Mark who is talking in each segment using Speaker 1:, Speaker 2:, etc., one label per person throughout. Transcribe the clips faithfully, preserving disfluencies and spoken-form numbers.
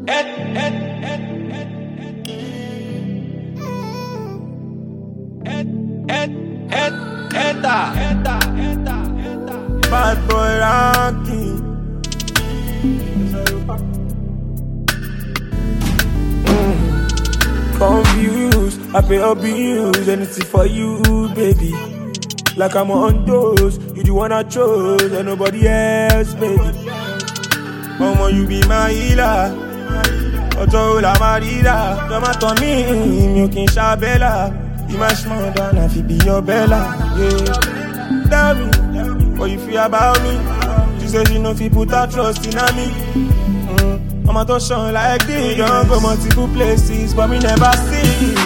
Speaker 1: Ed, ed, ed, ed, ed, ed, ed, Eda, Eda, Eda, Eda.
Speaker 2: Bad boy ranking. Mm. Confused, I pay your bills, anything for you, baby. Like I'm on those, you the one I chose, and nobody else, baby. Mama, you be my healer. Ojo la marida, come at on me, you can shabella. You my small down, I feel be your bella. Yeah, tell me what you feel about me. She says you know if you put her trust in me. Mm. I'm a touch on like this, don't go multiple places, but me never see.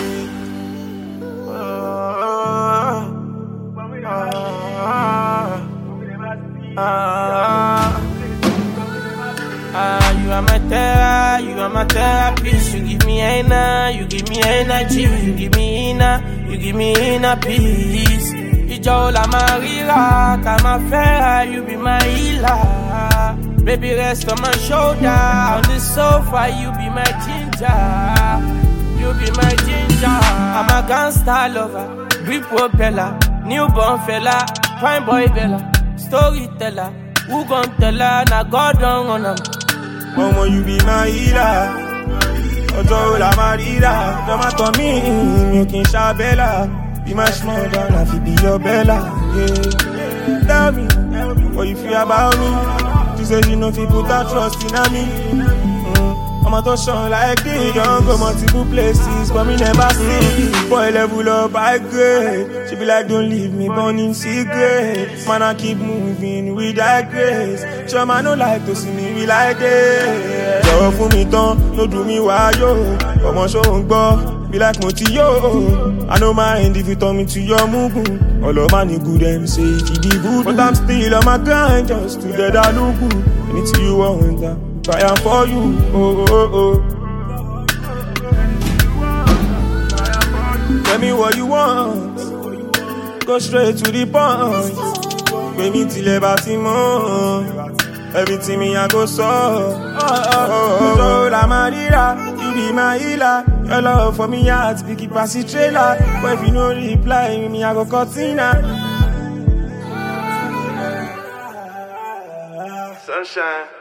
Speaker 2: Ah, ah, you are my terror, you are my therapist. You give me inner, you give me energy, you give me inner, you give me inner peace. Ijo la marira, kama fera, you be my healer. Baby, rest on my shoulder, on the sofa, you be my ginger. You be my ginger. I'm a gangster lover, grip propeller, newborn fella, prime boy bella, storyteller. Who gon' tell her, na God don't run em. Mama, you be my healer. Ojo la marida, come at on me, you can shabella. Be my small down, I feel be your bella. Yeah, tell me what you feel about me. She says you know if you put her trust in me. Mm. I'm a touch on like this, don't go multiple places, but me never see. Boy level up, I grade. She be like, don't leave me born in secret. Man, I keep moving with that grace. Sure man, no like to see me be like this. Show for me ton, no do me why yo. Come on, show on go, be like Moti yo. I don't mind if you turn me to your mugu. All of my new good them say it be good, but I'm still on my grind just to get that look good. Anything you want, that I am for you. Oh oh oh. Tell me what you want. Go straight to the point. Baby, till about more. Everything me I go so. Oh oh oh. La marira, you be my healer. Your love for me heart, big keep pass the trailer. But if you no reply, me I go cortina.
Speaker 1: Sunshine.